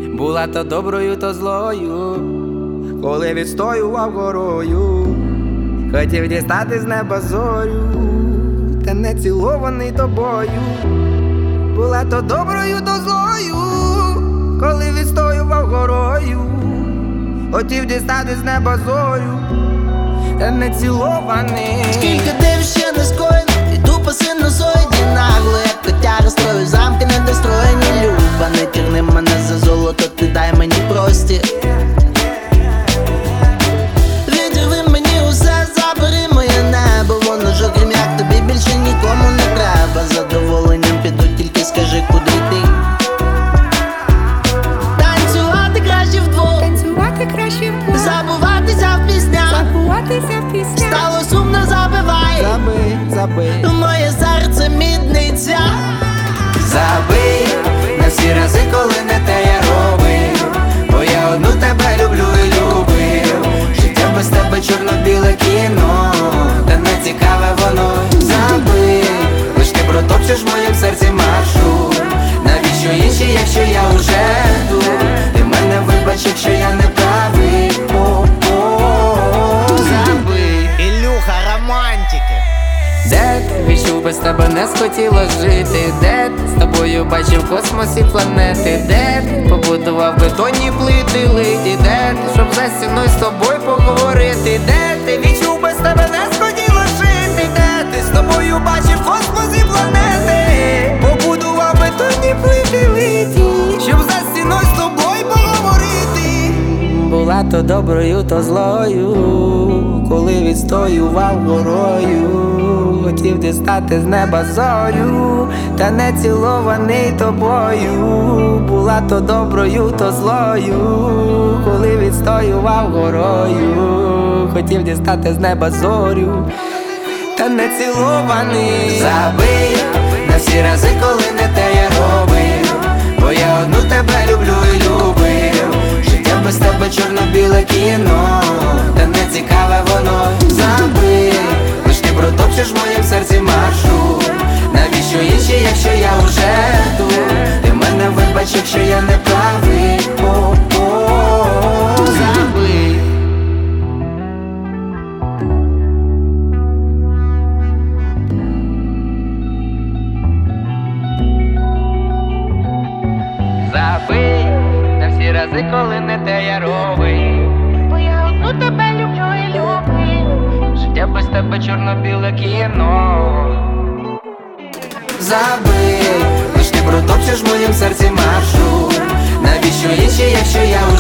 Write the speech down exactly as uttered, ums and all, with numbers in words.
Була то доброю, то злою, коли відстоював горою, хотів дістати з неба зорю, та не цілований тобою. Була то доброю, то злою, коли відстоював горою, хотів дістати з неба зорю, та не цілований. Скільки див ще не скоєно, іду по синусоїді нагло, як котяра строю замки недостроєні. Люба, не тягни мене за золото, ти дай мені простір. Відірви мені усе, забери моє небо, воно ж окрім як тобі більше нікому не треба. Задоволенням піду, тільки скажи, куди йти. Танцювати краще вдвох, Танцювати краще вдвох, забуватися в піснях, забуватися в піснях. стало сумно, забивай, Забий, забий, моє серце мідниця. забий на всі рази, коли не те я робив, бо я одну тебе люблю і любив. Життя без тебе чорно-біле кіно, та не цікаве воно. Забий, лиш ти протопчеш в моїм серці маршрут. Навіщо інші, якщо я уже тут? Ти мене вибач, якщо я не правий. О-о-о, забий. Ілюха, романтики. Де ти відчув, без тебе не схотіло жити? Де ти з тобою бачив космос і планети? Де ти побудував бетонні плити литі? Де ти, щоб за стіною з тобою поговорити? Де ти відчув, без тебе не схотіло жити? Де ти з тобою бачив космос і планети? Побудував бетонні плити литі, щоб за стіною з тобою поговорити. Була то доброю, то злою, коли відстоював горою, хотів дістати з неба зорю, та не цілований тобою. Була то доброю, то злою, коли відстоював горою, хотів дістати з неба зорю, та не цілований. Забий на всі рази, коли не те я робив, бо я одну тебе люблю і любив. Життя без тебе чорно-біле кіно, та не цікаве воно. Забий, лиш ти протопчеш в моїм серці маршрут. Навіщо інші, якщо я уже тут? Ти мене вибач, якщо я не правий. О-о-о, забий. Забий на всі рази, коли не те я робив, Бо я одну тебе люблю і люблю. життя без тебе чорно-біле кіно. Забий, лиш ти протопчеш в моїм серці маршрут. Навіщо інші, якщо я уже